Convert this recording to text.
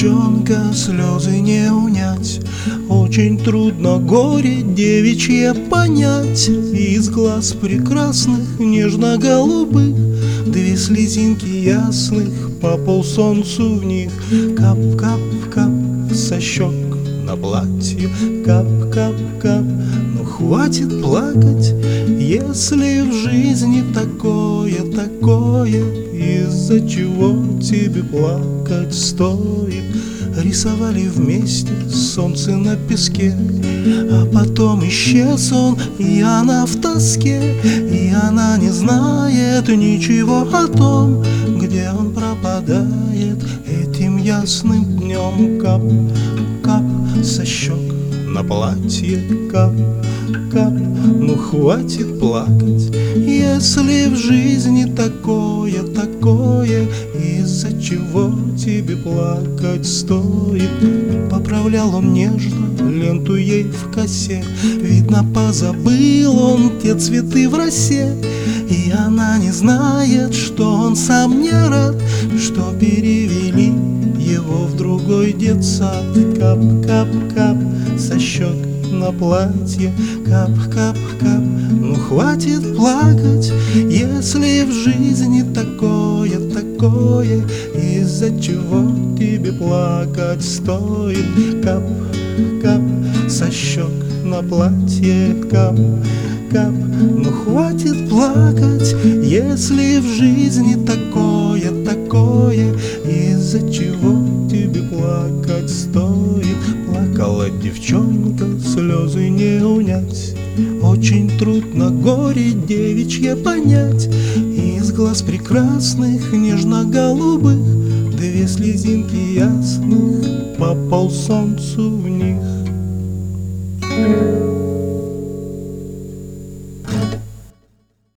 девчонка, слезы не унять. Очень трудно горе девичье понять. Из глаз прекрасных, нежно-голубых, две слезинки ясных, по полсолнцу в них. Кап-кап-кап со щек на платье, кап-кап-кап. Ну хватит плакать, если в жизни такое, из-за чего тебе плакать стоит. Рисовали вместе солнце на песке, а потом исчез он, и она в тоске. И она не знает ничего о том, где он пропадает этим ясным днем. Кап-кап со щек на платье, кап-кап. Ну хватит плакать, если в жизни такое, из-за чего тебе плакать стоит. Поправлял он нежно ленту ей в косе, видно, позабыл он те цветы в росе. И она не знает, что он сам не рад, что перевели его в другой детсад. Кап-кап-кап со щек на платье, кап-кап-кап. Ну хватит плакать, если в жизни такое, из-за чего тебе плакать стоит. Кап-кап со щек на платье, кап-кап. Ну хватит плакать, если в жизни такое, из-за чего тебе плакать стоит. Плакала девчонка, слезы не унять. Очень трудно горе девичье понять. Из глаз прекрасных, нежно-голубых, две слезинки ясных, по полсолнцу в них.